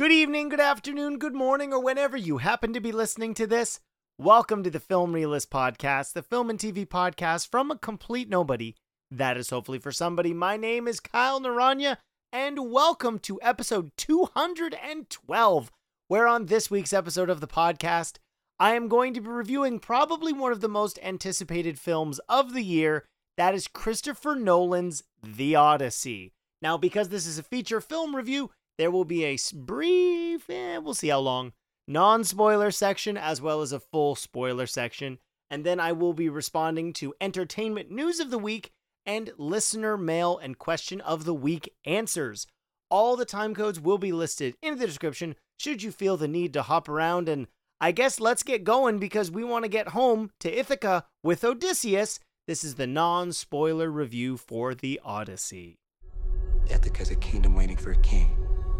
Good evening, good afternoon, good morning, or whenever you happen to be listening to this. Welcome to the Film Realist Podcast, the film and TV podcast from a complete nobody. That is hopefully for somebody. My name is Kyle Naranya, and welcome to episode 212, where on this week's episode of the podcast, I am going to be reviewing probably one of the most anticipated films of the year. That is Christopher Nolan's The Odyssey. Now, because this is a feature film review, there will be a brief, we'll see how long, non-spoiler section as well as a full spoiler section. And then I will be responding to entertainment news of the week and listener mail and question of the week answers. All the time codes will be listed in the description should you feel the need to hop around. And I guess let's get going because we want to get home to Ithaca with Odysseus. This is the non-spoiler review for The Odyssey. Ithaca's a kingdom waiting for a king.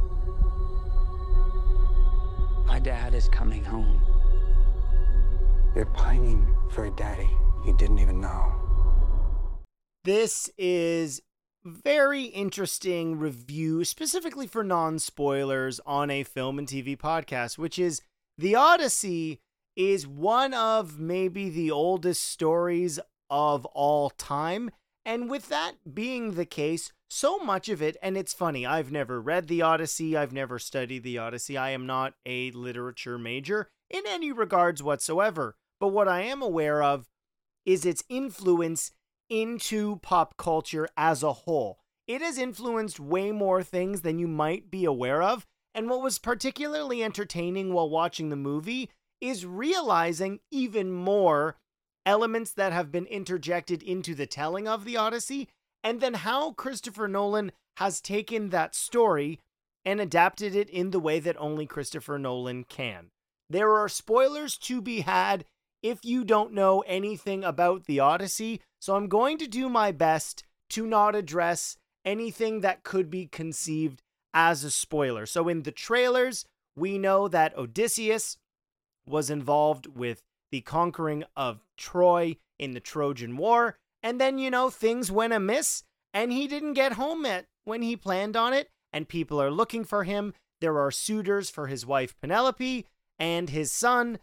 My dad is coming home. You're pining for a daddy you didn't even know. This is very interesting review, specifically for non-spoilers on a film and TV podcast, which is The Odyssey is one of maybe the oldest stories of all time. And with that being the case, so much of it, and it's funny, I've never read The Odyssey, I've never studied The Odyssey, I am not a literature major in any regards whatsoever. But what I am aware of is its influence into pop culture as a whole. It has influenced way more things than you might be aware of, and what was particularly entertaining while watching the movie is realizing even more elements that have been interjected into the telling of The Odyssey, and then how Christopher Nolan has taken that story and adapted it in the way that only Christopher Nolan can. There are spoilers to be had if you don't know anything about The Odyssey, so I'm going to do my best to not address anything that could be conceived as a spoiler. So in the trailers, we know that Odysseus was involved with the conquering of Troy in the Trojan War, and then, things went amiss, and he didn't get home yet when he planned on it, and people are looking for him. There are suitors for his wife Penelope, and his son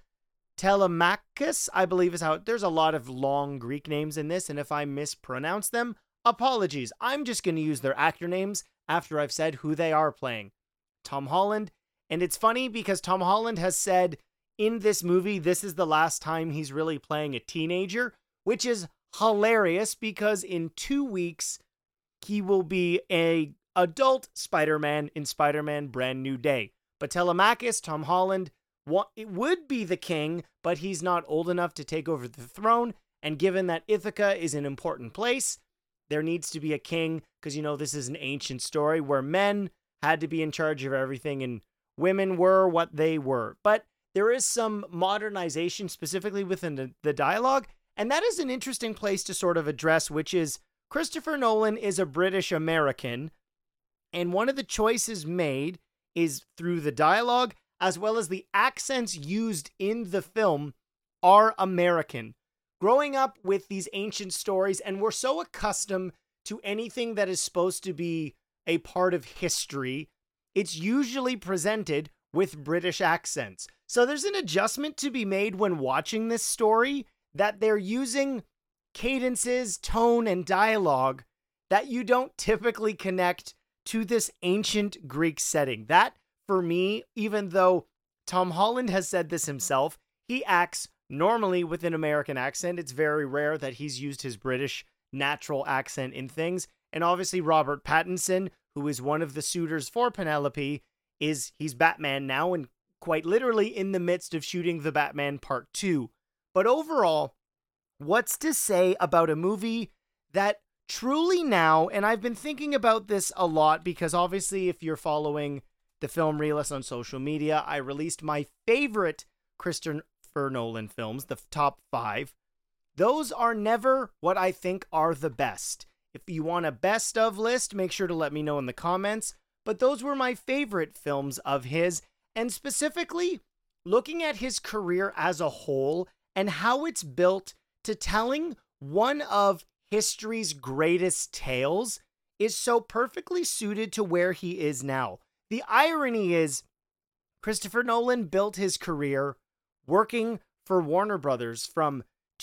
Telemachus, I believe is how, there's a lot of long Greek names in this, and if I mispronounce them, apologies. I'm just going to use their actor names after I've said who they are playing. Tom Holland, and it's funny because Tom Holland has said in this movie, this is the last time he's really playing a teenager, which is hilarious because in 2 weeks, he will be a adult Spider-Man in Spider-Man Brand New Day. But Telemachus, Tom Holland, it would be the king, but he's not old enough to take over the throne. And given that Ithaca is an important place, there needs to be a king because, this is an ancient story where men had to be in charge of everything and women were what they were. But there is some modernization specifically within the dialogue, and that is an interesting place to sort of address, which is Christopher Nolan is a British American, and one of the choices made is through the dialogue as well as the accents used in the film are American. Growing up with these ancient stories, and we're so accustomed to anything that is supposed to be a part of history, it's usually presented with British accents. So there's an adjustment to be made when watching this story that they're using cadences, tone, and dialogue that you don't typically connect to this ancient Greek setting. That, for me, even though Tom Holland has said this himself, he acts normally with an American accent. It's very rare that he's used his British natural accent in things. And obviously Robert Pattinson, who is one of the suitors for Penelope, he's Batman now and quite literally in the midst of shooting The Batman Part 2. But overall, what's to say about a movie that truly now, and I've been thinking about this a lot because obviously if you're following the Film Realist on social media, I released my favorite Christopher Nolan films, the top 5. Those are never what I think are the best. If you want a best of list, make sure to let me know in the comments. But those were my favorite films of his, and specifically looking at his career as a whole and how it's built to telling one of history's greatest tales is so perfectly suited to where he is now. The irony is, Christopher Nolan built his career working for Warner Brothers from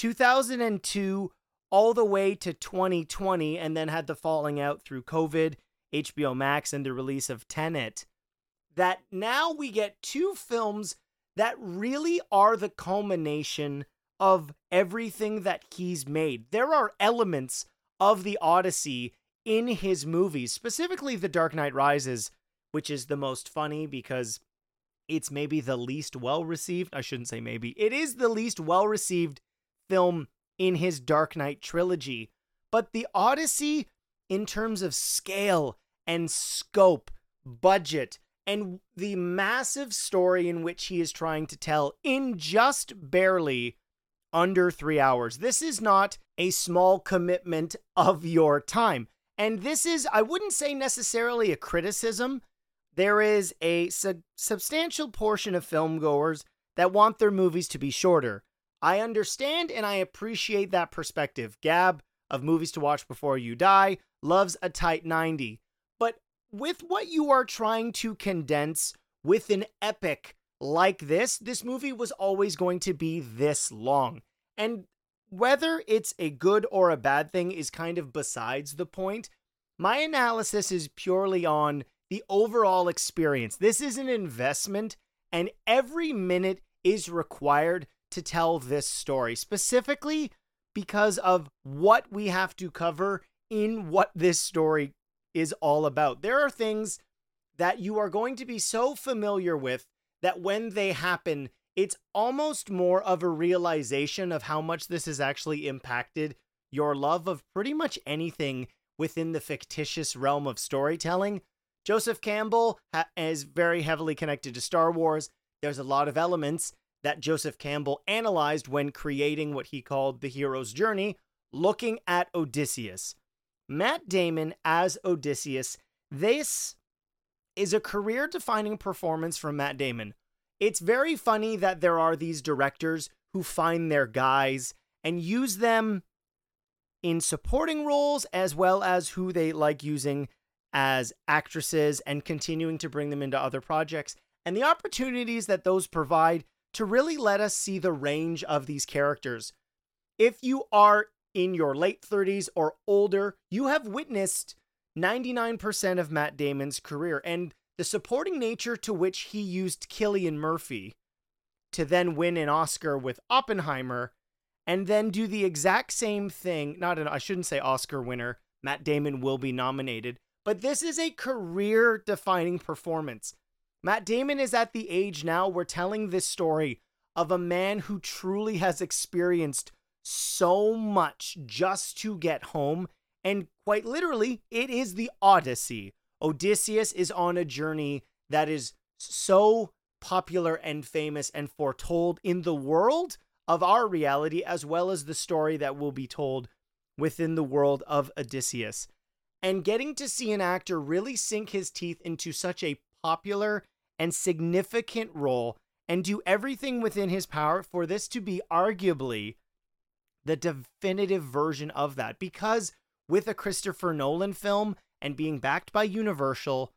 2002 all the way to 2020, and then had the falling out through COVID, HBO Max, and the release of Tenet. That now we get two films that really are the culmination of everything that he's made. There are elements of the Odyssey in his movies, specifically The Dark Knight Rises, which is the most funny because it's maybe the least well-received. I shouldn't say maybe. It is the least well-received film in his Dark Knight trilogy. But the Odyssey, in terms of scale and scope, budget, and the massive story in which he is trying to tell in just barely under 3 hours. This is not a small commitment of your time. And this is, I wouldn't say necessarily a criticism. There is a substantial portion of filmgoers that want their movies to be shorter. I understand and I appreciate that perspective. Gab of Movies to Watch Before You Die loves a tight 90. But with what you are trying to condense with an epic like this movie was always going to be this long. And whether it's a good or a bad thing is kind of besides the point. My analysis is purely on the overall experience. This is an investment, and every minute is required to tell this story, specifically because of what we have to cover in what this story is all about. There are things that you are going to be so familiar with that when they happen, it's almost more of a realization of how much this has actually impacted your love of pretty much anything within the fictitious realm of storytelling. Joseph Campbell is very heavily connected to Star Wars. There's a lot of elements that Joseph Campbell analyzed when creating what he called the hero's journey, looking at Odysseus. Matt Damon as Odysseus, this is a career-defining performance from Matt Damon. It's very funny that there are these directors who find their guys and use them in supporting roles as well as who they like using as actresses and continuing to bring them into other projects, and the opportunities that those provide to really let us see the range of these characters. If you are in your late 30s or older, you have witnessed 99% of Matt Damon's career and the supporting nature to which he used Cillian Murphy to then win an Oscar with Oppenheimer and then do the exact same thing. I shouldn't say Oscar winner. Matt Damon will be nominated. But this is a career-defining performance. Matt Damon is at the age now where telling this story of a man who truly has experienced so much just to get home. And quite literally, it is the Odyssey. Odysseus is on a journey that is so popular and famous and foretold in the world of our reality, as well as the story that will be told within the world of Odysseus. And getting to see an actor really sink his teeth into such a popular and significant role and do everything within his power for this to be arguably the definitive version of that. Because with a Christopher Nolan film and being backed by Universal,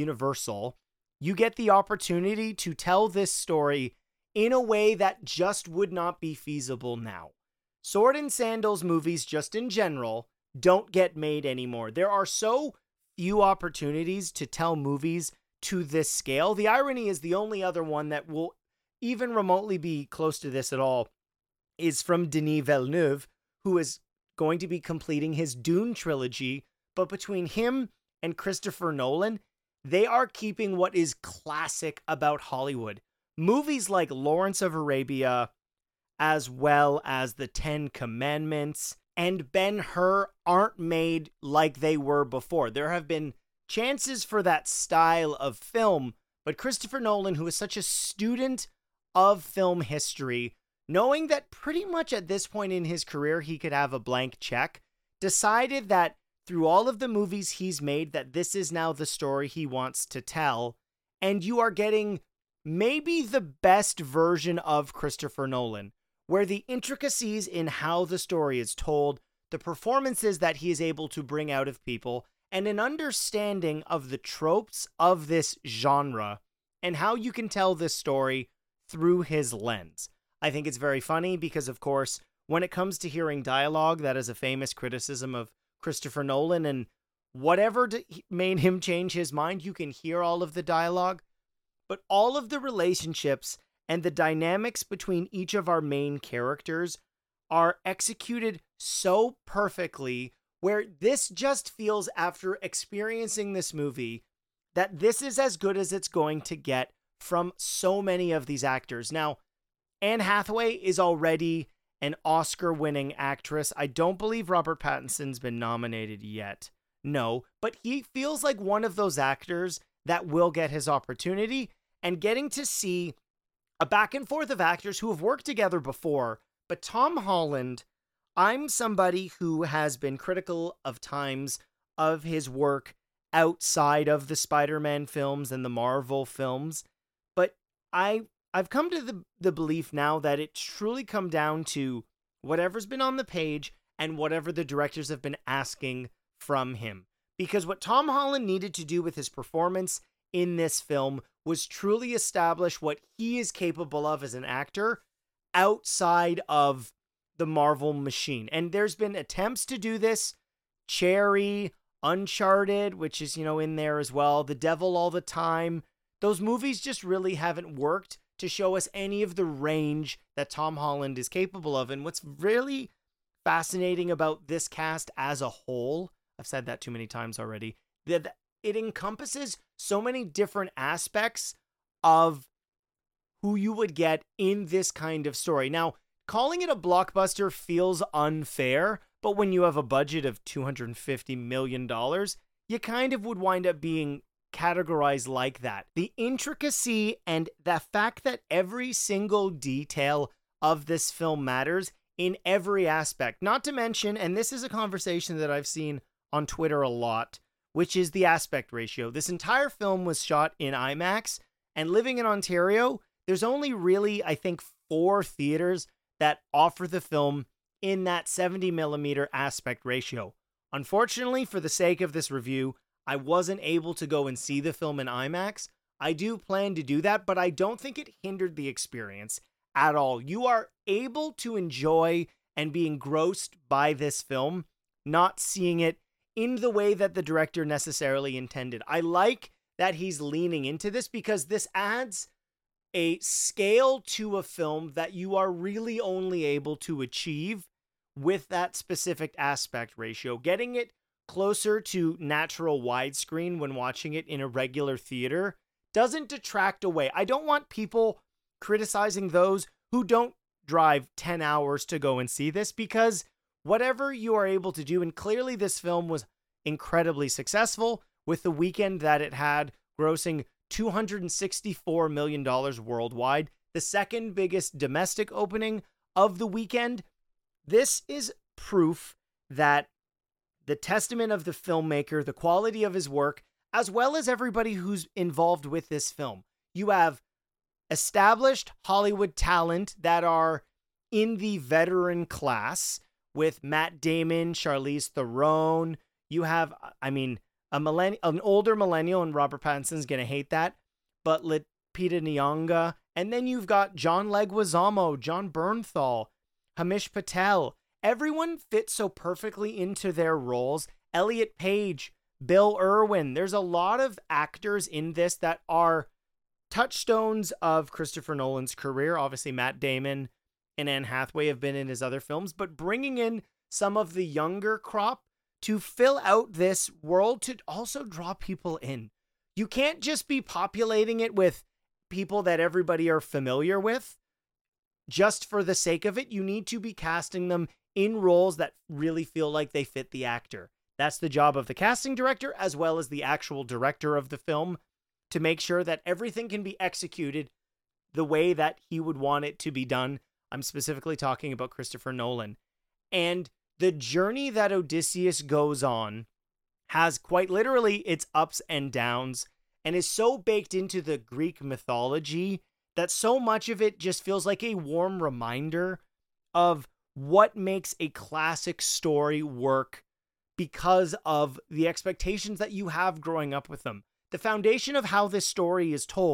you get the opportunity to tell this story in a way that just would not be feasible now. Sword and Sandals movies, just in general, don't get made anymore. There are so few opportunities to tell movies to this scale. The irony is the only other one that will even remotely be close to this at all is from Denis Villeneuve, who is going to be completing his Dune trilogy. But between him and Christopher Nolan, they are keeping what is classic about Hollywood. Movies like Lawrence of Arabia, as well as The Ten Commandments, and Ben-Hur aren't made like they were before. There have been chances for that style of film, but Christopher Nolan, who is such a student of film history, knowing that pretty much at this point in his career he could have a blank check, decided that through all of the movies he's made, that this is now the story he wants to tell, and you are getting maybe the best version of Christopher Nolan, where the intricacies in how the story is told, the performances that he is able to bring out of people, and an understanding of the tropes of this genre and how you can tell this story through his lens. I think it's very funny because, of course, when it comes to hearing dialogue, that is a famous criticism of Christopher Nolan, and whatever made him change his mind, you can hear all of the dialogue, but all of the relationships and the dynamics between each of our main characters are executed so perfectly, where this just feels, after experiencing this movie, that this is as good as it's going to get from so many of these actors. Now, Anne Hathaway is already an Oscar-winning actress. I don't believe Robert Pattinson's been nominated yet. No, but he feels like one of those actors that will get his opportunity, and getting to see a back and forth of actors who have worked together before. But Tom Holland, I'm somebody who has been critical of times of his work outside of the Spider-Man films and the Marvel films, but I've come to the belief now that it's truly come down to whatever's been on the page and whatever the directors have been asking from him. Because what Tom Holland needed to do with his performance in this film was truly establish what he is capable of as an actor outside of the Marvel machine. And there's been attempts to do this. Cherry, Uncharted, which is, in there as well. The Devil All the Time. Those movies just really haven't worked to show us any of the range that Tom Holland is capable of. And what's really fascinating about this cast as a whole, I've said that too many times already, that it encompasses so many different aspects of who you would get in this kind of story. Now, calling it a blockbuster feels unfair, but when you have a budget of $250 million, you kind of would wind up being categorized like that. The intricacy and the fact that every single detail of this film matters in every aspect. Not to mention, and this is a conversation that I've seen on Twitter a lot, which is the aspect ratio. This entire film was shot in IMAX, and living in Ontario, there's only really, I think, 4 theaters that offer the film in that 70 millimeter aspect ratio. Unfortunately, for the sake of this review, I wasn't able to go and see the film in IMAX. I do plan to do that, but I don't think it hindered the experience at all. You are able to enjoy and be engrossed by this film, not seeing it in the way that the director necessarily intended. I like that he's leaning into this because this adds a scale to a film that you are really only able to achieve with that specific aspect ratio. Getting it closer to natural widescreen when watching it in a regular theater doesn't detract away. I don't want people criticizing those who don't drive 10 hours to go and see this, because whatever you are able to do, and clearly this film was incredibly successful with the weekend that it had, grossing $264 million worldwide, the second biggest domestic opening of the weekend. This is proof that the testament of the filmmaker, the quality of his work, as well as everybody who's involved with this film. You have established Hollywood talent that are in the veteran class with Matt Damon, Charlize Theron. You have, an older millennial, and Robert Pattinson's going to hate that, but Lupita Nyong'o. And then you've got John Leguizamo, Jon Bernthal, Hamish Patel. Everyone fits so perfectly into their roles. Elliot Page, Bill Irwin. There's a lot of actors in this that are touchstones of Christopher Nolan's career. Obviously, Matt Damon and Anne Hathaway have been in his other films, but bringing in some of the younger crop to fill out this world to also draw people in. You can't just be populating it with people that everybody are familiar with just for the sake of it. You need to be casting them in roles that really feel like they fit the actor. That's the job of the casting director as well as the actual director of the film, to make sure that everything can be executed the way that he would want it to be done. I'm specifically talking about Christopher Nolan. And the journey that Odysseus goes on has quite literally its ups and downs, and is so baked into the Greek mythology that so much of it just feels like a warm reminder of what makes a classic story work because of the expectations that you have growing up with them. The foundation of how this story is told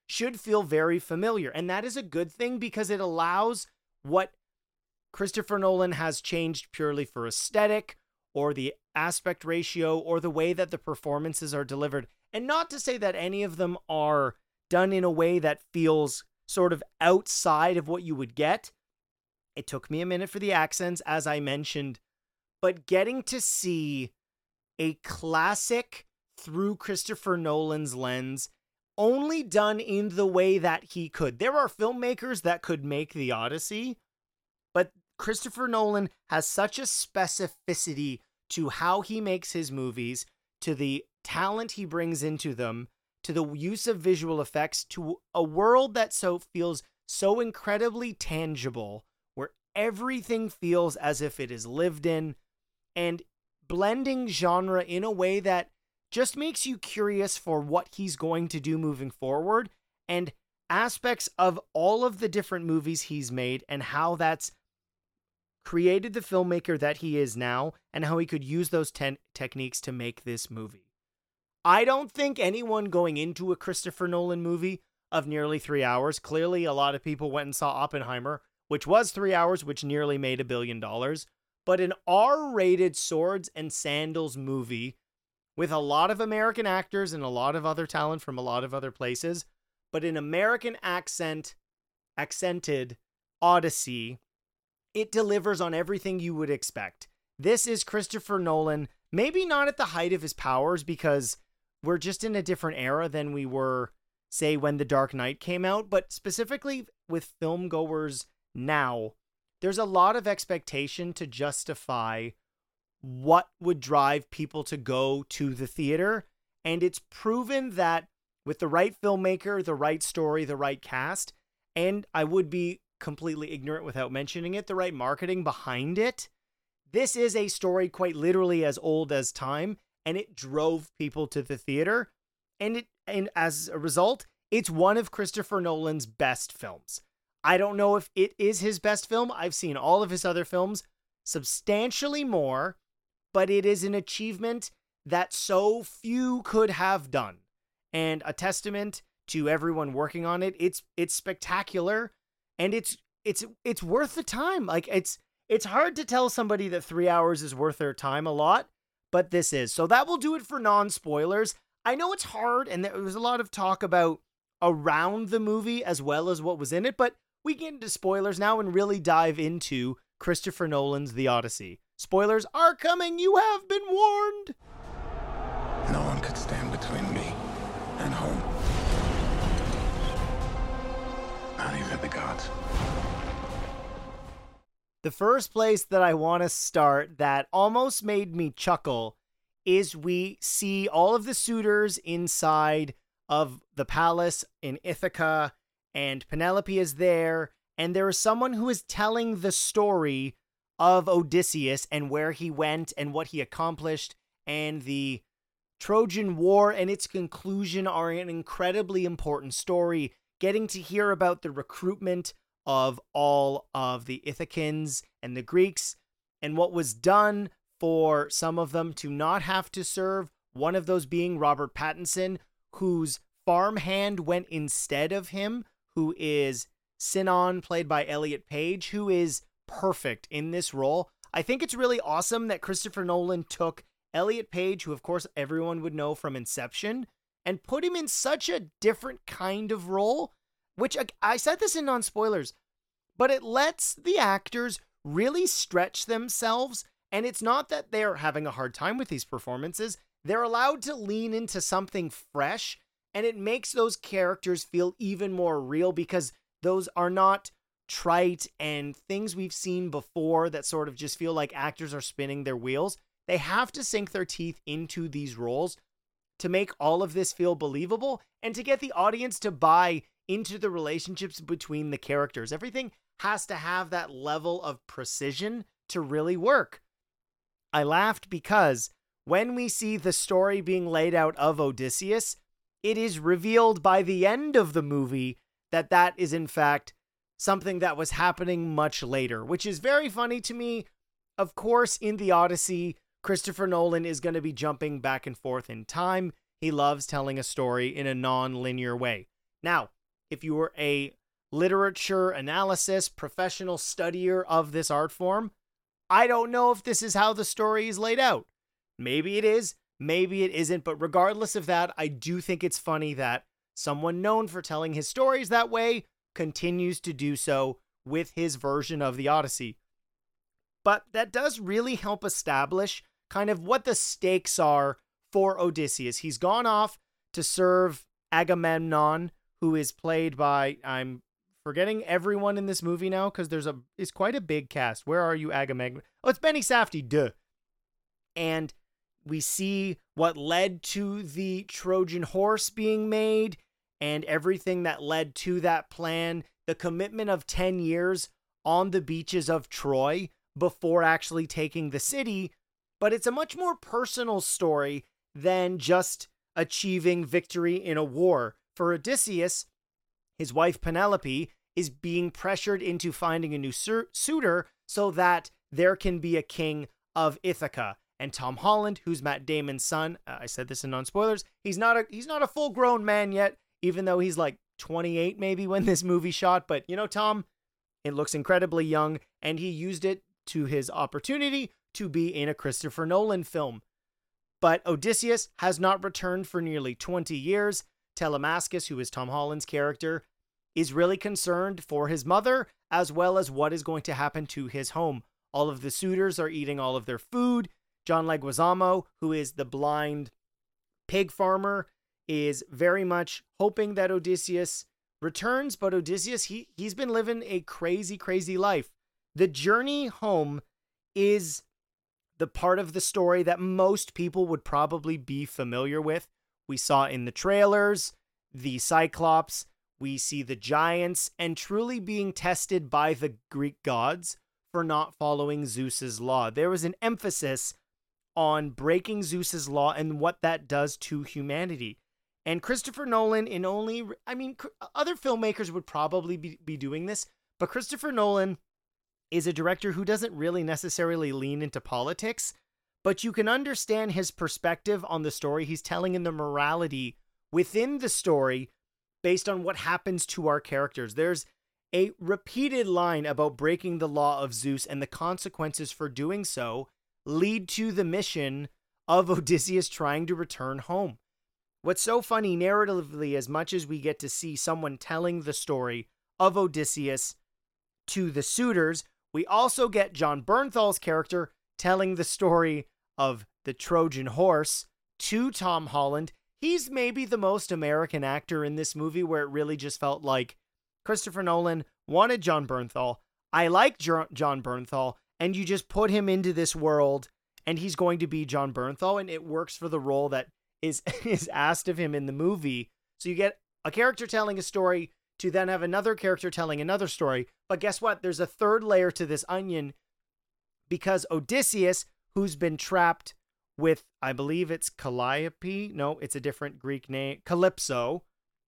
should feel very familiar. And that is a good thing because it allows what Christopher Nolan has changed purely for aesthetic or the aspect ratio or the way that the performances are delivered. And not to say that any of them are done in a way that feels sort of outside of what you would get. It took me a minute for the accents, as I mentioned, but getting to see a classic through Christopher Nolan's lens, only done in the way that he could. There are filmmakers that could make The Odyssey, but Christopher Nolan has such a specificity to how he makes his movies, to the talent he brings into them, to the use of visual effects, to a world that feels so incredibly tangible, where everything feels as if it is lived in, and blending genre in a way that just makes you curious for what he's going to do moving forward, and aspects of all of the different movies he's made and how that's created the filmmaker that he is now and how he could use those techniques to make this movie. I don't think anyone going into a Christopher Nolan movie of nearly 3 hours, clearly a lot of people went and saw Oppenheimer, which was 3 hours, which nearly made $1 billion, but an R-rated swords and sandals movie with a lot of American actors and a lot of other talent from a lot of other places, but an American accented Odyssey, it delivers on everything you would expect. This is Christopher Nolan, maybe not at the height of his powers because we're just in a different era than we were, say, when The Dark Knight came out, but specifically with film goers now, there's a lot of expectation to justify what would drive people to go to the theater, and it's proven that with the right filmmaker, the right story, the right cast, and I would be completely ignorant without mentioning it, the right marketing behind it, this is a story quite literally as old as time, and it drove people to the theater, and as a result, it's one of Christopher Nolan's best films. I don't know if it is his best film. I've seen all of his other films, substantially more, but it is an achievement that so few could have done, and a testament to everyone working on it. It's spectacular, and it's worth the time. Like it's hard to tell somebody that 3 hours is worth their time a lot, but this is. So that will do it for non-spoilers. I know it's hard, and there was a lot of talk about around the movie as well as what was in it, but we get into spoilers now and really dive into Christopher Nolan's The Odyssey. Spoilers are coming. You have been warned. No one could stand between me and home. Not even the gods. The first place that I want to start that almost made me chuckle is we see all of the suitors inside of the palace in Ithaca, and Penelope is there, and there is someone who is telling the story of Odysseus and where he went and what he accomplished, and the Trojan War and its conclusion are an incredibly important story. Getting to hear about the recruitment of all of the Ithacans and the Greeks, and what was done for some of them to not have to serve, one of those being Robert Pattinson, whose farmhand went instead of him, who is Sinon, played by Elliot Page, who is perfect in this role. I think it's really awesome that Christopher Nolan took Elliot Page, who of course everyone would know from Inception, and put him in such a different kind of role, which I said this in non-spoilers, but it lets the actors really stretch themselves, and it's not that they're having a hard time with these performances. They're allowed to lean into something fresh, and it makes those characters feel even more real because those are not trite and things we've seen before that sort of just feel like actors are spinning their wheels. They have to sink their teeth into these roles to make all of this feel believable and to get the audience to buy into the relationships between the characters. Everything has to have that level of precision to really work. I laughed because when we see the story being laid out of Odysseus, it is revealed by the end of the movie that that is in fact something that was happening much later, which is very funny to me. Of course, in The Odyssey, Christopher Nolan is going to be jumping back and forth in time. He loves telling a story in a non-linear way. Now, if you were a literature analysis, professional studier of this art form, I don't know if this is how the story is laid out. Maybe it is, maybe it isn't, but regardless of that, I do think it's funny that someone known for telling his stories that way continues to do so with his version of the Odyssey. But that does really help establish kind of what the stakes are for Odysseus. He's gone off to serve Agamemnon, who is played by, I'm forgetting everyone in this movie now because it's quite a big cast. Where are you, Agamemnon? Oh, it's Benny Safdie, duh. And we see what led to the Trojan horse being made and everything that led to that plan, the commitment of 10 years on the beaches of Troy before actually taking the city. But it's a much more personal story than just achieving victory in a war. For Odysseus, his wife Penelope is being pressured into finding a new suitor so that there can be a king of Ithaca. And Tom Holland, who's Matt Damon's son, I said this in non-spoilers, he's not a full-grown man yet, even though he's like 28 maybe when this movie shot. But, Tom, it looks incredibly young, and he used it to his opportunity to be in a Christopher Nolan film. But Odysseus has not returned for nearly 20 years. Telemachus, who is Tom Holland's character, is really concerned for his mother, as well as what is going to happen to his home. All of the suitors are eating all of their food. John Leguizamo, who is the blind pig farmer, is very much hoping that Odysseus returns, but Odysseus, he's been living a crazy, crazy life. The journey home is the part of the story that most people would probably be familiar with. We saw in the trailers, the Cyclops, we see the giants, and truly being tested by the Greek gods for not following Zeus's law. There was an emphasis on breaking Zeus's law and what that does to humanity. And Christopher Nolan, other filmmakers would probably be doing this, but Christopher Nolan is a director who doesn't really necessarily lean into politics, but you can understand his perspective on the story he's telling and the morality within the story based on what happens to our characters. There's a repeated line about breaking the law of Zeus, and the consequences for doing so lead to the mission of Odysseus trying to return home. What's so funny narratively, as much as we get to see someone telling the story of Odysseus to the suitors, we also get Jon Bernthal's character telling the story of the Trojan horse to Tom Holland. He's maybe the most American actor in this movie, where it really just felt like Christopher Nolan wanted Jon Bernthal. I like Jon Bernthal, and you just put him into this world, and he's going to be Jon Bernthal, and it works for the role that is asked of him in the movie. So you get a character telling a story to then have another character telling another story. But guess what? There's a third layer to this onion, because Odysseus, who's been trapped with, I believe it's Calliope. No, it's a different Greek name. Calypso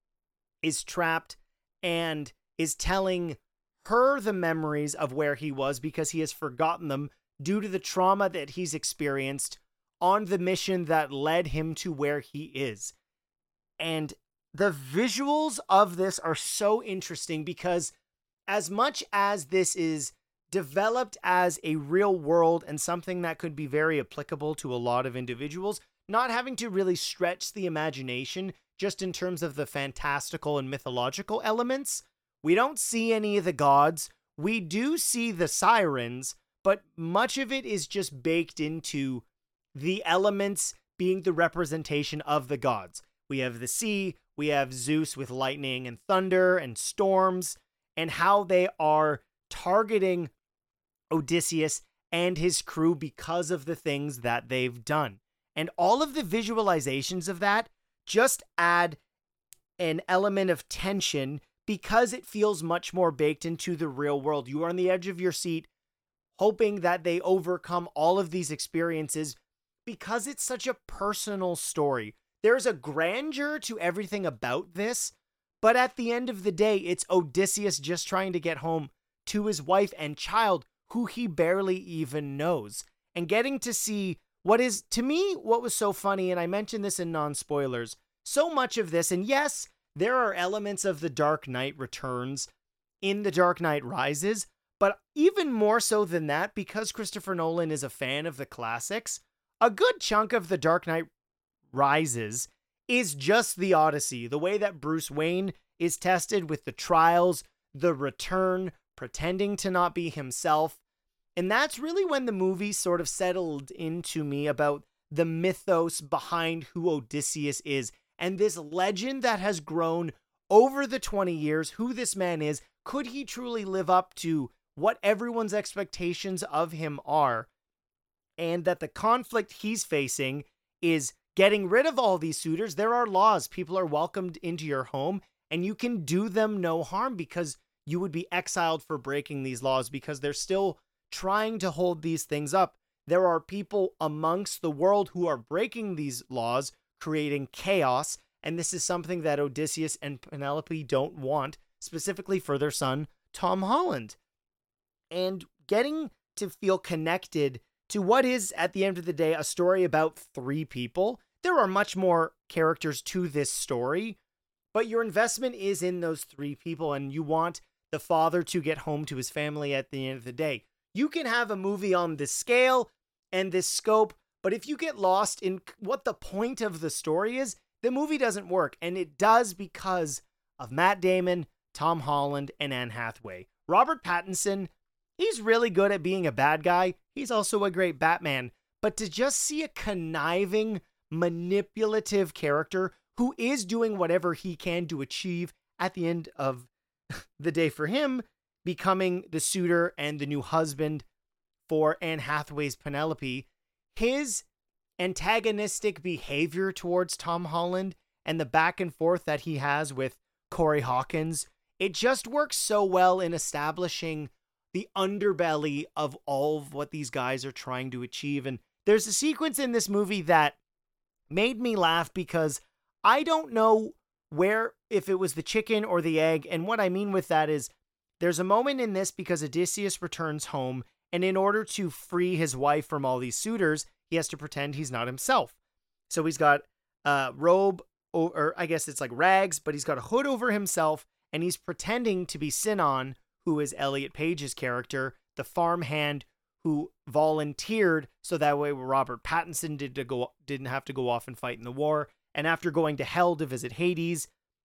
is trapped and is telling her the memories of where he was because he has forgotten them due to the trauma that he's experienced on the mission that led him to where he is. And the visuals of this are so interesting because as much as this is developed as a real world and something that could be very applicable to a lot of individuals, not having to really stretch the imagination just in terms of the fantastical and mythological elements, we don't see any of the gods. We do see the sirens, but much of it is just baked into the elements being the representation of the gods. We have the sea, we have Zeus with lightning and thunder and storms, and how they are targeting Odysseus and his crew because of the things that they've done. And all of the visualizations of that just add an element of tension because it feels much more baked into the real world. You are on the edge of your seat, hoping that they overcome all of these experiences because it's such a personal story. There's a grandeur to everything about this, but at the end of the day, it's Odysseus just trying to get home to his wife and child, who he barely even knows. And getting to see what is, to me, what was so funny, and I mentioned this in non-spoilers, so much of this, and yes, there are elements of The Dark Knight Returns in The Dark Knight Rises, but even more so than that, because Christopher Nolan is a fan of the classics, a good chunk of The Dark Knight Rises is just the Odyssey, the way that Bruce Wayne is tested with the trials, the return, pretending to not be himself. And that's really when the movie sort of settled into me about the mythos behind who Odysseus is and this legend that has grown over the 20 years, who this man is. Could he truly live up to what everyone's expectations of him are? And that the conflict he's facing is getting rid of all these suitors. There are laws. People are welcomed into your home, and you can do them no harm because you would be exiled for breaking these laws, because they're still trying to hold these things up. There are people amongst the world who are breaking these laws, creating chaos, and this is something that Odysseus and Penelope don't want, specifically for their son, Tom Holland. And getting to feel connected to what is, at the end of the day, a story about three people. There are much more characters to this story, but your investment is in those three people, and you want the father to get home to his family at the end of the day. You can have a movie on this scale and this scope, but if you get lost in what the point of the story is, the movie doesn't work, and it does because of Matt Damon, Tom Holland, and Anne Hathaway. Robert Pattinson, he's really good at being a bad guy. He's also a great Batman, but to just see a conniving, manipulative character who is doing whatever he can to achieve at the end of the day for him, becoming the suitor and the new husband for Anne Hathaway's Penelope, his antagonistic behavior towards Tom Holland and the back and forth that he has with Corey Hawkins, it just works so well in establishing the underbelly of all of what these guys are trying to achieve. And there's a sequence in this movie that made me laugh because I don't know if it was the chicken or the egg. And what I mean with that is there's a moment in this because Odysseus returns home, and in order to free his wife from all these suitors, he has to pretend he's not himself. So he's got a robe, or I guess it's like rags, but he's got a hood over himself, and he's pretending to be Sinon, who is Elliot Page's character, the farmhand who volunteered so that way Robert Pattinson didn't have to go off and fight in the war. And after going to hell to visit Hades,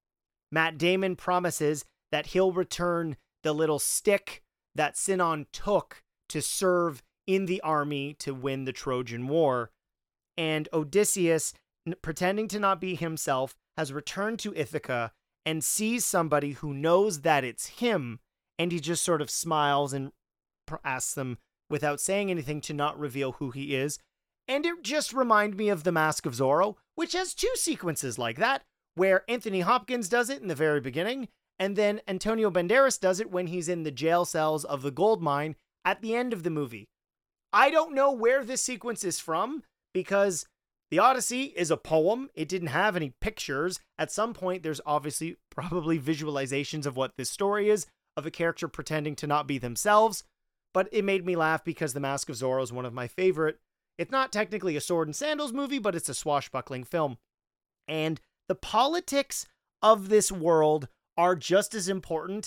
Matt Damon promises that he'll return the little stick that Sinon took to serve in the army to win the Trojan War. And Odysseus, pretending to not be himself, has returned to Ithaca and sees somebody who knows that it's him, and he just sort of smiles and asks them, without saying anything, to not reveal who he is. And it just reminded me of The Mask of Zorro, which has two sequences like that, where Anthony Hopkins does it in the very beginning, and then Antonio Banderas does it when he's in the jail cells of the gold mine at the end of the movie. I don't know where this sequence is from, because The Odyssey is a poem. It didn't have any pictures. At some point, there's obviously probably visualizations of what this story is, of a character pretending to not be themselves, but it made me laugh because The Mask of Zorro is one of my favorite. It's not technically a sword and sandals movie, but it's a swashbuckling film. And the politics of this world are just as important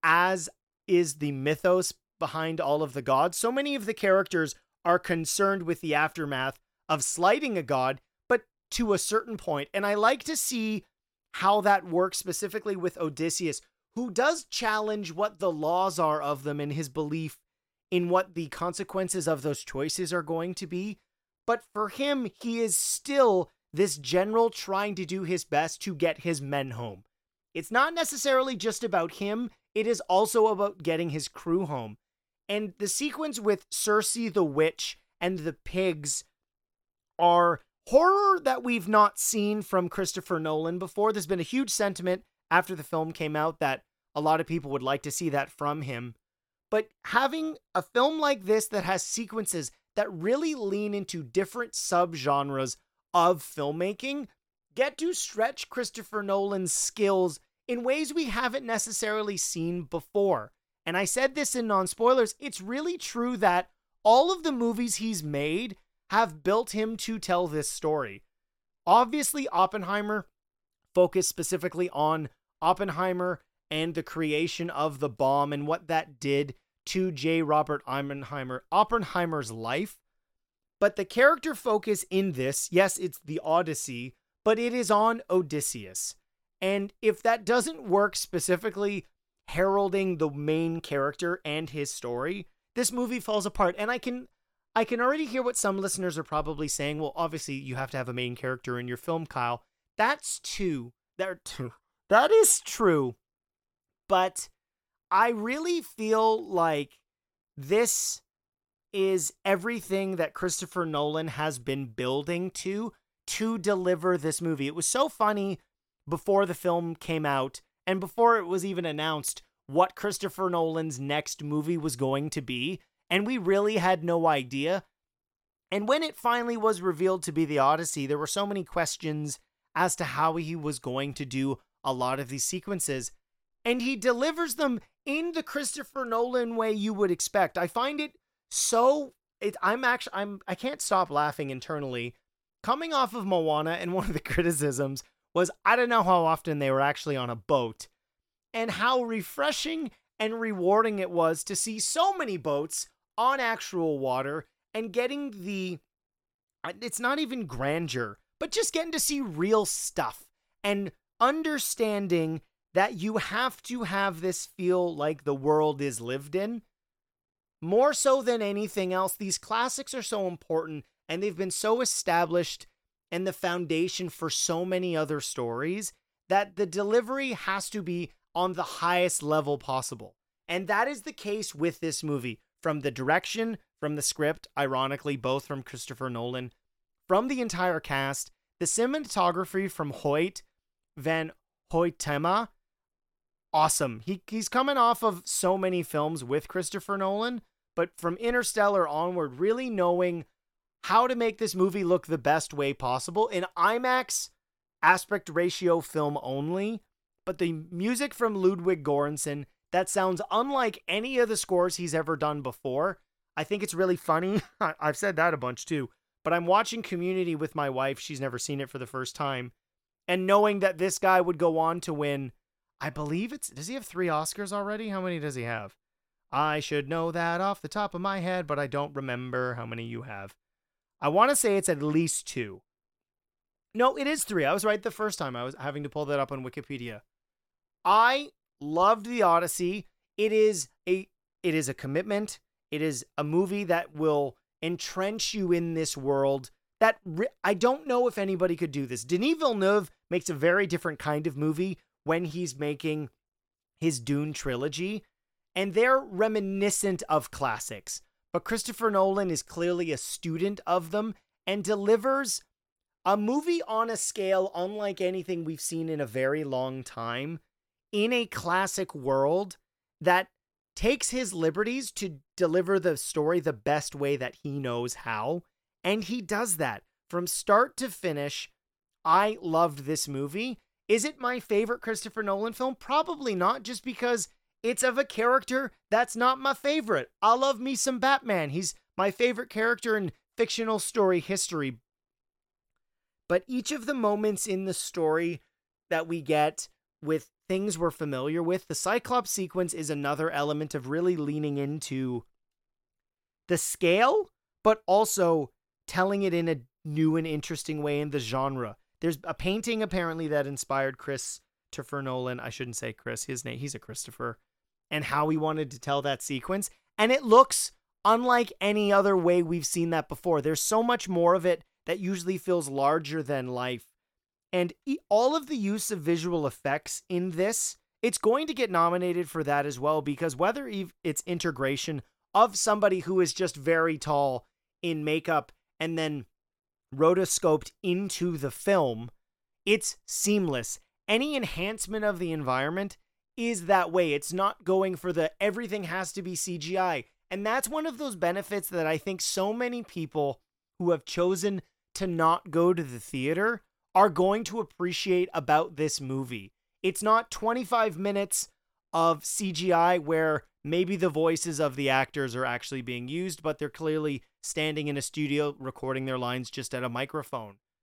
as is the mythos behind all of the gods. So many of the characters are concerned with the aftermath of slighting a god, but to a certain point. And I like to see how that works specifically with Odysseus, who does challenge what the laws are of them and his belief in what the consequences of those choices are going to be. But for him, he is still this general trying to do his best to get his men home. It's not necessarily just about him. It is also about getting his crew home. And the sequence with Circe the witch and the pigs are horror that we've not seen from Christopher Nolan before. There's been a huge sentiment after the film came out that a lot of people would like to see that from him. But having a film like this that has sequences that really lean into different subgenres of filmmaking get to stretch Christopher Nolan's skills in ways we haven't necessarily seen before. And I said this in non-spoilers, it's really true that all of the movies he's made have built him to tell this story. Obviously, Oppenheimer focus specifically on Oppenheimer and the creation of the bomb and what that did to J. Robert Oppenheimer's life. But the character focus in this, yes, it's the Odyssey, but it is on Odysseus. And if that doesn't work specifically heralding the main character and his story, this movie falls apart. And I can already hear what some listeners are probably saying. Well, obviously you have to have a main character in your film, Kyle. That is true. But I really feel like this is everything that Christopher Nolan has been building to deliver this movie. It was so funny before the film came out and before it was even announced what Christopher Nolan's next movie was going to be, and we really had no idea. And when it finally was revealed to be The Odyssey, there were so many questions as to how he was going to do a lot of these sequences, and he delivers them in the Christopher Nolan way you would expect. I find it so I can't stop laughing internally. Coming off of Moana, and one of the criticisms was I don't know how often they were actually on a boat, and how refreshing and rewarding it was to see so many boats on actual water and getting it's not even grandeur, but just getting to see real stuff and understanding that you have to have this feel like the world is lived in. More so than anything else, these classics are so important and they've been so established and the foundation for so many other stories that the delivery has to be on the highest level possible. And that is the case with this movie. From the direction, from the script, ironically, both from Christopher Nolan, from the entire cast, the cinematography from Hoyt van Hoytema, awesome. He's coming off of so many films with Christopher Nolan, but from Interstellar onward, really knowing how to make this movie look the best way possible in IMAX aspect ratio film only. But the music from Ludwig Göransson, that sounds unlike any of the scores he's ever done before. I think it's really funny. I've said that a bunch too, but I'm watching Community with my wife. She's never seen it for the first time. And knowing that this guy would go on to win, I believe does he have 3 Oscars already? How many does he have? I should know that off the top of my head, but I don't remember how many you have. I want to say it's at least 2. No, it is 3. I was right the first time. I was having to pull that up on Wikipedia. I loved The Odyssey. It is a commitment. It is a movie that will entrench you in this world that I don't know if anybody could do this. Denis Villeneuve makes a very different kind of movie when he's making his Dune trilogy, and they're reminiscent of classics. But Christopher Nolan is clearly a student of them and delivers a movie on a scale unlike anything we've seen in a very long time, in a classic world that takes his liberties to deliver the story the best way that he knows how. And he does that from start to finish. I loved this movie. Is it my favorite Christopher Nolan film? Probably not, just because it's of a character that's not my favorite. I love me some Batman. He's my favorite character in fictional story history. But each of the moments in the story that we get with things we're familiar with, the Cyclops sequence is another element of really leaning into the scale, but also telling it in a new and interesting way in the genre. There's a painting apparently that inspired Christopher Nolan. I shouldn't say Chris, his name, he's a Christopher, and how he wanted to tell that sequence. And it looks unlike any other way we've seen that before. There's so much more of it that usually feels larger than life. And all of the use of visual effects in this, it's going to get nominated for that as well, because whether it's integration of somebody who is just very tall in makeup and then rotoscoped into the film, it's seamless. Any enhancement of the environment is that way. It's not going for everything has to be CGI. And that's one of those benefits that I think so many people who have chosen to not go to the theater are going to appreciate about this movie. It's not 25 minutes of CGI where maybe the voices of the actors are actually being used, but they're clearly standing in a studio recording their lines just at a microphone.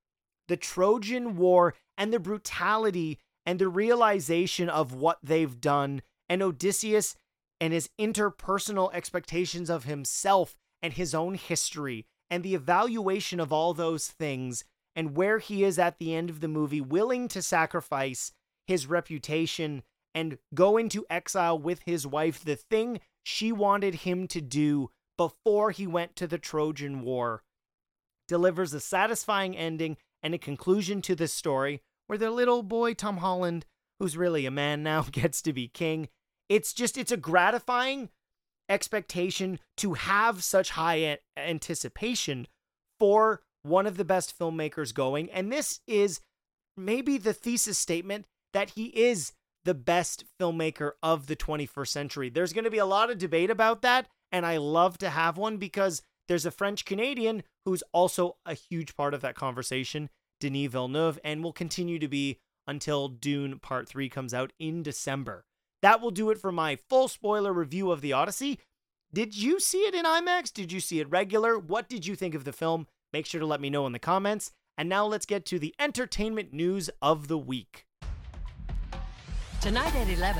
the Trojan War and the brutality and the realization of what they've done, and Odysseus and his interpersonal expectations of himself and his own history, and the evaluation of all those things, and where he is at the end of the movie, willing to sacrifice his reputation and go into exile with his wife, the thing she wanted him to do before he went to the Trojan War, delivers a satisfying ending and a conclusion to this story where their little boy, Tom Holland, who's really a man now, gets to be king. It's a gratifying expectation to have such high anticipation for one of the best filmmakers going. And this is maybe the thesis statement that he is the best filmmaker of the 21st century. There's going to be a lot of debate about that, and I love to have one because there's a French Canadian who's also a huge part of that conversation, Denis Villeneuve, and will continue to be until Dune Part 3 comes out in December. That will do it for my full spoiler review of The Odyssey. Did you see it in IMAX? Did you see it regular? What did you think of the film? Make sure to let me know in the comments. And now let's get to the entertainment news of the week. Tonight at 11.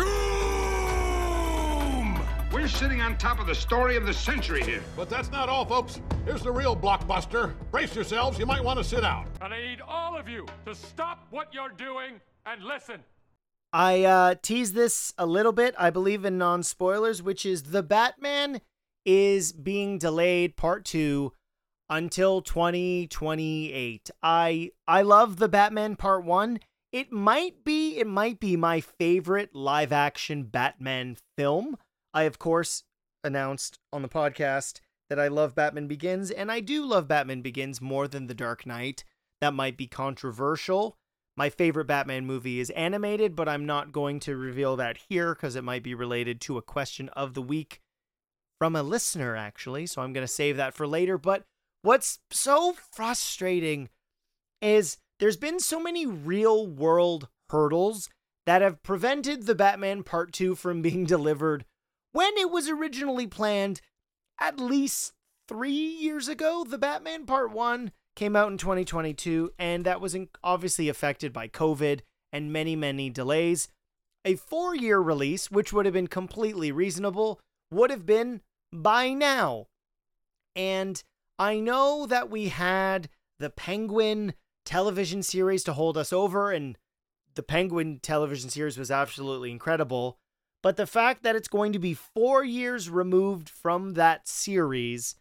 Doom! We're sitting on top of the story of the century here. But that's not all, folks. Here's the real blockbuster. Brace yourselves, you might want to sit down. And I need all of you to stop what you're doing and listen. I teased this a little bit, I believe, in non-spoilers, which is The Batman is being delayed Part 2 until 2028. I love The Batman Part 1. It might be my favorite live-action Batman film. I, of course, announced on the podcast that I love Batman Begins, and I do love Batman Begins more than The Dark Knight. That might be controversial. My favorite Batman movie is animated, but I'm not going to reveal that here because it might be related to a question of the week from a listener, actually, so I'm going to save that for later. But what's so frustrating is there's been so many real-world hurdles that have prevented The Batman Part 2 from being delivered when it was originally planned at least 3 years ago. The Batman Part 1 came out in 2022, and that was obviously affected by COVID and many, many delays. A 4-year release, which would have been completely reasonable, would have been by now. And I know that we had the Penguin television series to hold us over, and the Penguin television series was absolutely incredible. But the fact that it's going to be 4 years removed from that series,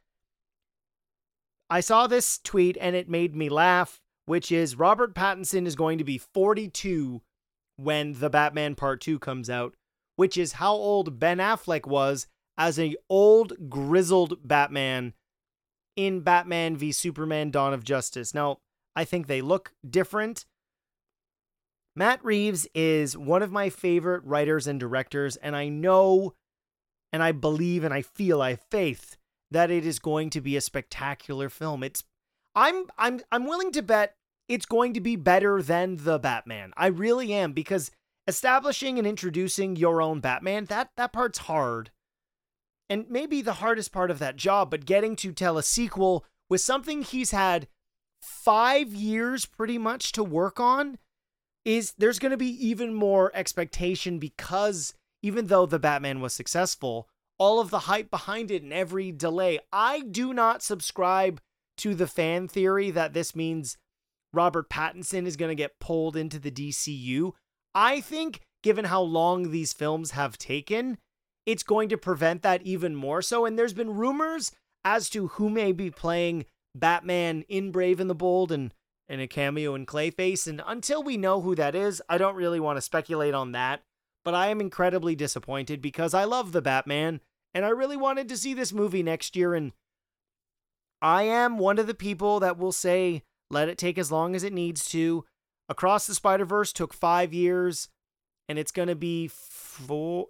I saw this tweet and it made me laugh, which is Robert Pattinson is going to be 42 when The Batman Part 2 comes out, which is how old Ben Affleck was as an old, grizzled Batman in Batman v Superman Dawn of Justice. Now, I think they look different. Matt Reeves is one of my favorite writers and directors, and I know, and I believe, and I feel, I have faith that it is going to be a spectacular film. I'm willing to bet it's going to be better than The Batman. I really am, because establishing and introducing your own Batman, that part's hard. And maybe the hardest part of that job, but getting to tell a sequel with something he's had 5 years pretty much to work on, there's going to be even more expectation, because even though The Batman was successful, all of the hype behind it and every delay, I do not subscribe to the fan theory that this means Robert Pattinson is going to get pulled into the DCU. I think, given how long these films have taken, it's going to prevent that even more so. And there's been rumors as to who may be playing Batman in Brave and the Bold and a cameo in Clayface. And until we know who that is, I don't really want to speculate on that. But I am incredibly disappointed because I love the Batman and I really wanted to see this movie next year. And I am one of the people that will say, let it take as long as it needs to. Across the Spider-Verse took 5 years, and it's going to be 4.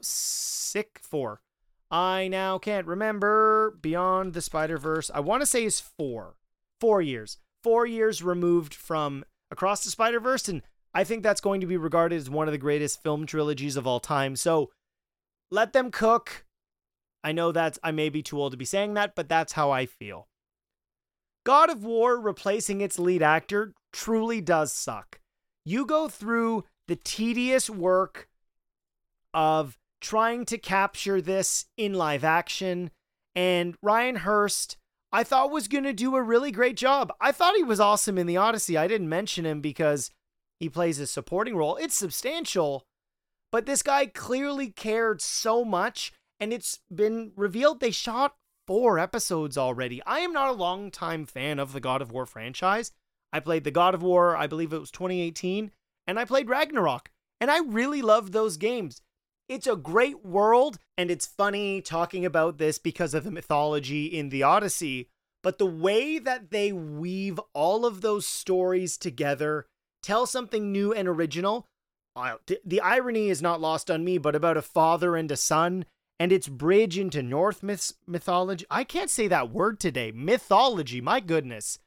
I now can't remember. Beyond the Spider-Verse, I want to say is 4. 4 years. 4 years removed from Across the Spider-Verse, and I think that's going to be regarded as one of the greatest film trilogies of all time. So let them cook. I know I may be too old to be saying that, but that's how I feel. God of War replacing its lead actor truly does suck. You go through the tedious work of trying to capture this in live action, and Ryan Hurst, I thought, was going to do a really great job. I thought he was awesome in The Odyssey. I didn't mention him because he plays a supporting role. It's substantial, but this guy clearly cared so much, and it's been revealed they shot 4 episodes already. I am not a longtime fan of the God of War franchise. I played the God of War, I believe it was 2018, and I played Ragnarok, and I really loved those games. It's a great world, and it's funny talking about this because of the mythology in The Odyssey, but the way that they weave all of those stories together, tell something new and original, the irony is not lost on me, but about a father and a son, and its bridge into Norse mythology. I can't say that word today. Mythology, my goodness.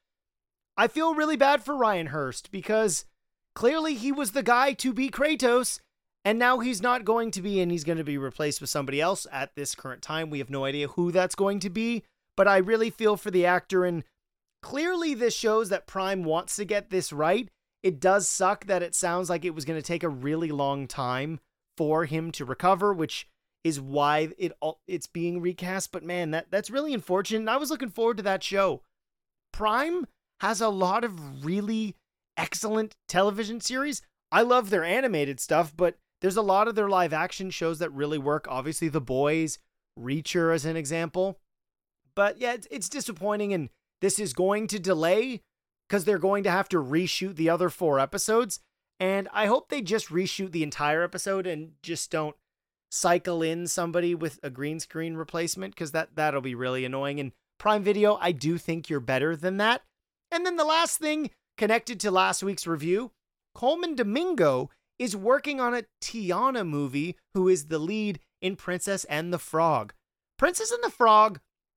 I feel really bad for Ryan Hurst because clearly he was the guy to be Kratos, and now he's not going to be, and he's going to be replaced with somebody else at this current time. We have no idea who that's going to be, but I really feel for the actor, and clearly this shows that Prime wants to get this right. It does suck that it sounds like it was going to take a really long time for him to recover, which is why it's being recast, but man, that's really unfortunate, and I was looking forward to that show. Prime has a lot of really excellent television series. I love their animated stuff, but there's a lot of their live action shows that really work. Obviously, The Boys, Reacher as an example. But yeah, it's disappointing, and this is going to delay because they're going to have to reshoot the other 4 episodes. And I hope they just reshoot the entire episode and just don't cycle in somebody with a green screen replacement, because that'll be really annoying. And Prime Video, I do think you're better than that. And then the last thing connected to last week's review, Coleman Domingo is working on a Tiana movie, who is the lead in Princess and the Frog. Princess and the Frog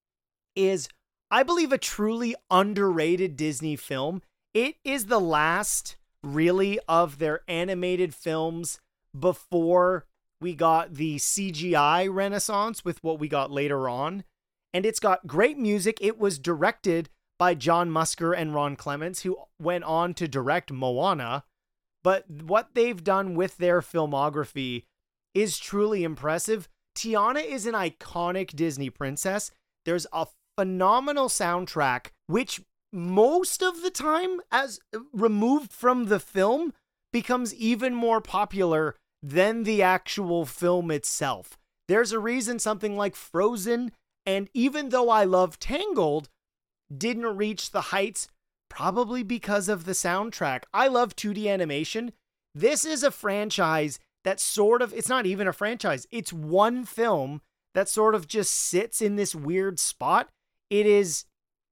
is, I believe, a truly underrated Disney film. It is the last, really, of their animated films before we got the CGI renaissance with what we got later on. And it's got great music. It was directed by John Musker and Ron Clements, who went on to direct Moana. But what they've done with their filmography is truly impressive. Tiana is an iconic Disney princess. There's a phenomenal soundtrack, which most of the time, as removed from the film, becomes even more popular than the actual film itself. There's a reason something like Frozen, and even though I love Tangled, didn't reach the heights, probably because of the soundtrack. I love 2D animation. This is a franchise that it's not even a franchise. It's one film that sort of just sits in this weird spot. It is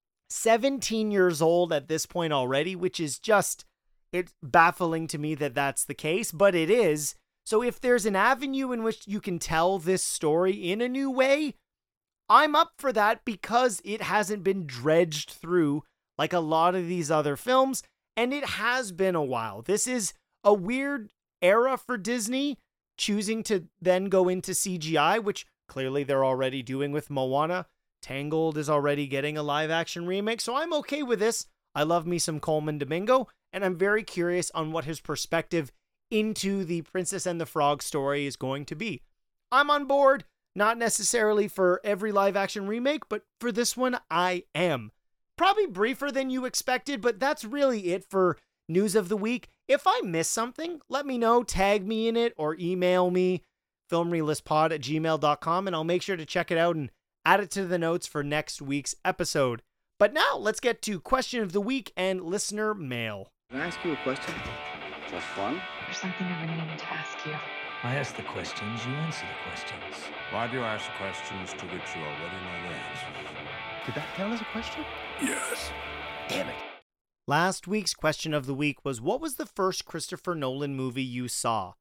17 years old at this point already, which is it's baffling to me that that's the case, but it is. So if there's an avenue in which you can tell this story in a new way, I'm up for that, because it hasn't been dredged through like a lot of these other films, and it has been a while. This is a weird era for Disney, choosing to then go into CGI, which clearly they're already doing with Moana. Tangled is already getting a live-action remake, so I'm okay with this. I love me some Coleman Domingo, and I'm very curious on what his perspective into the Princess and the Frog story is going to be. I'm on board. Not necessarily for every live-action remake, but for this one, I am. Probably briefer than you expected, but that's really it for News of the Week. If I miss something, let me know, tag me in it, or email me, filmrelistpod@gmail.com, and I'll make sure to check it out and add it to the notes for next week's episode. But now, let's get to Question of the Week and listener mail. Can I ask you a question? Just fun? There's something I've been meaning to ask you. I ask the questions, you answer the questions. Why do you ask questions to which you already know the answers? Did that count as a question? Yes. Damn it. Last week's Question of the Week was, what was the first Christopher Nolan movie you saw?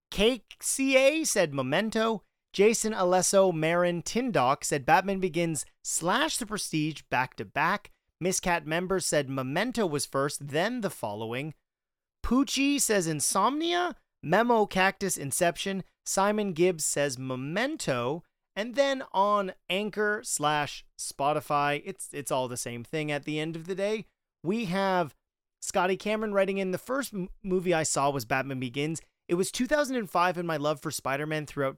KCA said Memento. Jason Alesso Marin Tindock said Batman Begins / The Prestige back to back. Miss Cat Member said Memento was first, then the following. Poochie says Insomnia. Memo Cactus Inception. Simon Gibbs says Memento. And then on Anchor/Spotify, it's all the same thing at the end of the day. We have Scotty Cameron writing in, the first movie I saw was Batman Begins. It was 2005, and my love for Spider-Man throughout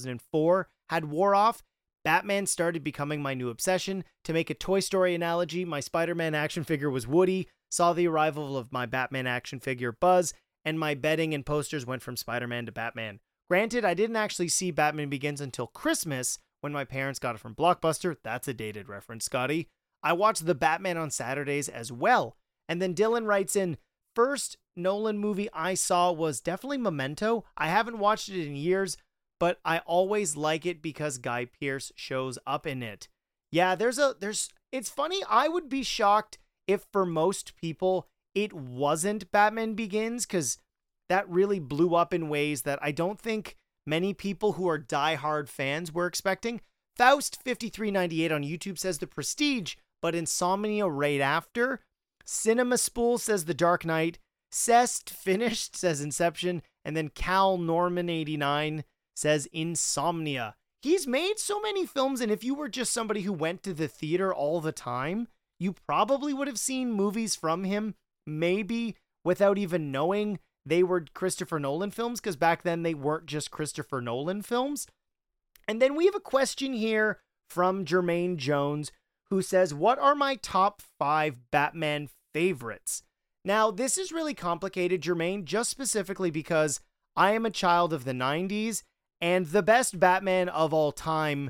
2004 had wore off. Batman started becoming my new obsession. To make a Toy Story analogy, my Spider-Man action figure was Woody, saw the arrival of my Batman action figure Buzz, and my bedding and posters went from Spider-Man to Batman. Granted, I didn't actually see Batman Begins until Christmas when my parents got it from Blockbuster. That's a dated reference, Scotty. I watched The Batman on Saturdays as well. And then Dylan writes in, first Nolan movie I saw was definitely Memento. I haven't watched it in years, but I always like it because Guy Pearce shows up in it. Yeah, it's funny. I would be shocked if for most people it wasn't Batman Begins, because that really blew up in ways that I don't think many people who are diehard fans were expecting. Faust5398 on YouTube says The Prestige, but Insomnia right after. Cinema Spool says The Dark Knight. Cest Finished says Inception. And then Cal Norman89 says Insomnia. He's made so many films, and if you were just somebody who went to the theater all the time, you probably would have seen movies from him, maybe without even knowing they were Christopher Nolan films, because back then they weren't just Christopher Nolan films. And then we have a question here from Jermaine Jones, who says, what are my top 5 Batman favorites? Now, this is really complicated, Jermaine, just specifically because I am a child of the 90s, and the best Batman of all time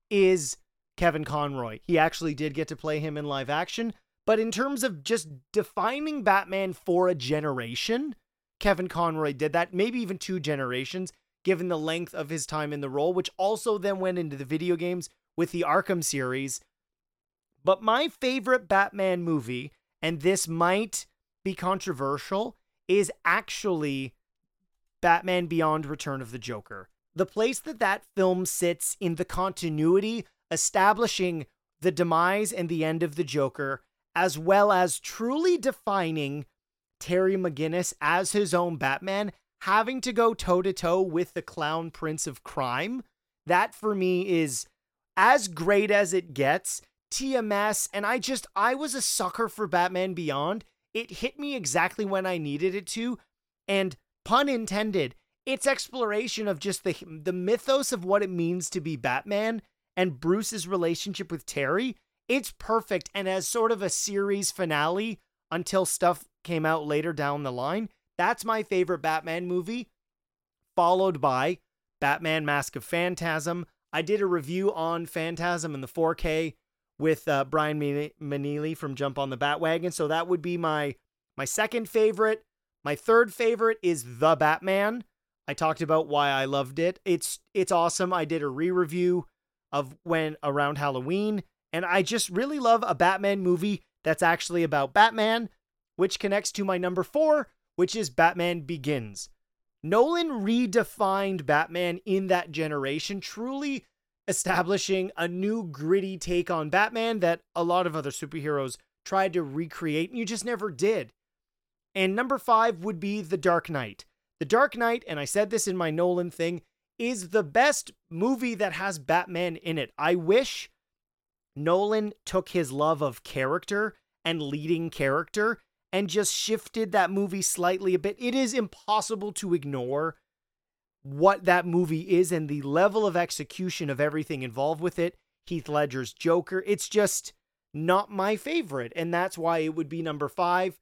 is Kevin Conroy. He actually did get to play him in live action, but in terms of just defining Batman for a generation, Kevin Conroy did that, maybe even 2 generations, given the length of his time in the role, which also then went into the video games with the Arkham series. But my favorite Batman movie, and this might be controversial, is actually Batman Beyond Return of the Joker. The place that film sits in the continuity, establishing the demise and the end of the Joker, as well as truly defining Terry McGinnis as his own Batman, having to go toe-to-toe with the Clown Prince of Crime. That, for me, is as great as it gets. TMS, and I was a sucker for Batman Beyond. It hit me exactly when I needed it to, and pun intended, its exploration of just the mythos of what it means to be Batman and Bruce's relationship with Terry, it's perfect, and as sort of a series finale until stuff came out later down the line, that's my favorite Batman movie, followed by Batman Mask of Phantasm. I did a review on Phantasm in the 4K with Brian Maneely from Jump on the Batwagon, so that would be my second favorite. My third favorite is The Batman. I talked about why I loved it. It's awesome. I did a re-review of when around Halloween, and I just really love a Batman movie that's actually about Batman, which connects to my number 4, which is Batman Begins. Nolan redefined Batman in that generation, truly establishing a new gritty take on Batman that a lot of other superheroes tried to recreate, and you just never did. And number 5 would be The Dark Knight. The Dark Knight, and I said this in my Nolan thing, is the best movie that has Batman in it. I wish Nolan took his love of character and leading character and just shifted that movie slightly a bit. It is impossible to ignore what that movie is and the level of execution of everything involved with it. Heath Ledger's Joker, it's just not my favorite, and that's why it would be number 5.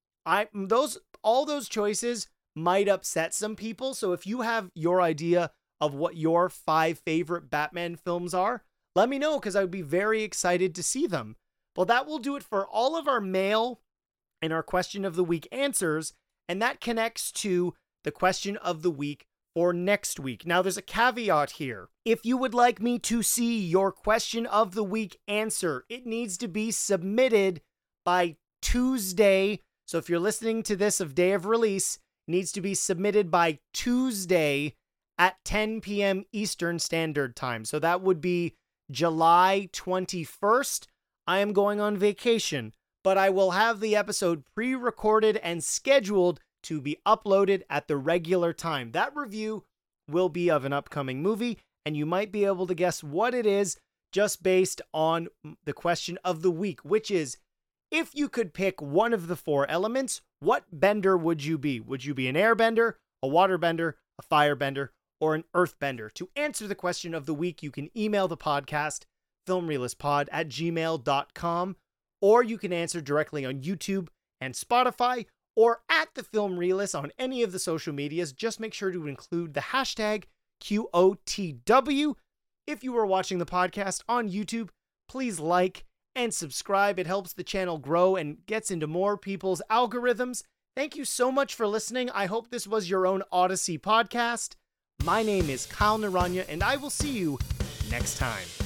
All those choices might upset some people, so if you have your idea of what your 5 favorite Batman films are, let me know, because I would be very excited to see them. Well, that will do it for all of our mail and our question of the week answers, and that connects to the question of the week for next week. Now, there's a caveat here. If you would like me to see your question of the week answer, it needs to be submitted by Tuesday. So if you're listening to this of day of release, it needs to be submitted by Tuesday at 10 p.m. Eastern Standard Time. So that would be July 21st. I am going on vacation, but I will have the episode pre-recorded and scheduled to be uploaded at the regular time. That review will be of an upcoming movie, and you might be able to guess what it is just based on the question of the week, which is, if you could pick one of the 4 elements, what bender would you be? Would you be an airbender, a waterbender, a firebender, or an earthbender? To answer the question of the week, you can email the podcast, filmreelistpod@gmail.com, or you can answer directly on YouTube and Spotify, or at the Film Realist on any of the social medias. Just make sure to include the hashtag QOTW. If you are watching the podcast on YouTube, please like and subscribe. It helps the channel grow and gets into more people's algorithms. Thank you so much for listening. I hope this was your own Odyssey podcast. My name is Kyle Naranya, and I will see you next time.